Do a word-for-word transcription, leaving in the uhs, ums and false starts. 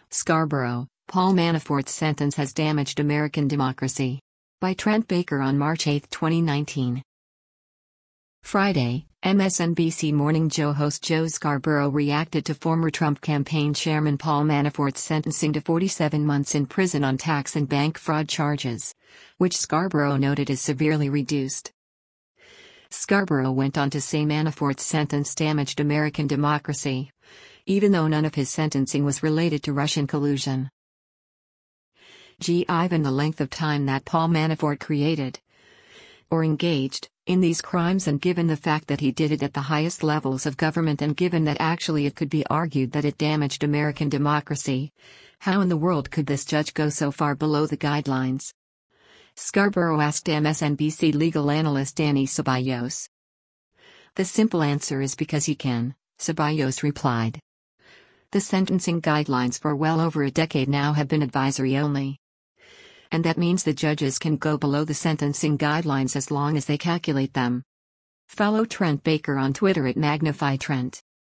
Scarborough, Paul Manafort's sentence has damaged American democracy. By Trent Baker on March eighth, twenty nineteen. Friday, M S N B C Morning Joe host Joe Scarborough reacted to former Trump campaign chairman Paul Manafort's sentencing to forty-seven months in prison on tax and bank fraud charges, which Scarborough noted is severely reduced. Scarborough went on to say Manafort's sentence damaged American democracy, even though none of his sentencing was related to Russian collusion. Given the length of time that Paul Manafort created or engaged in these crimes, and given the fact that he did it at the highest levels of government, and given that actually it could be argued that it damaged American democracy, how in the world could this judge go so far below the guidelines? Scarborough asked M S N B C legal analyst Danny Ceballos. The simple answer is because he can, Ceballos replied. The sentencing guidelines for well over a decade now have been advisory only. And that means the judges can go below the sentencing guidelines as long as they calculate them. Follow Trent Baker on Twitter at Magnify Trent.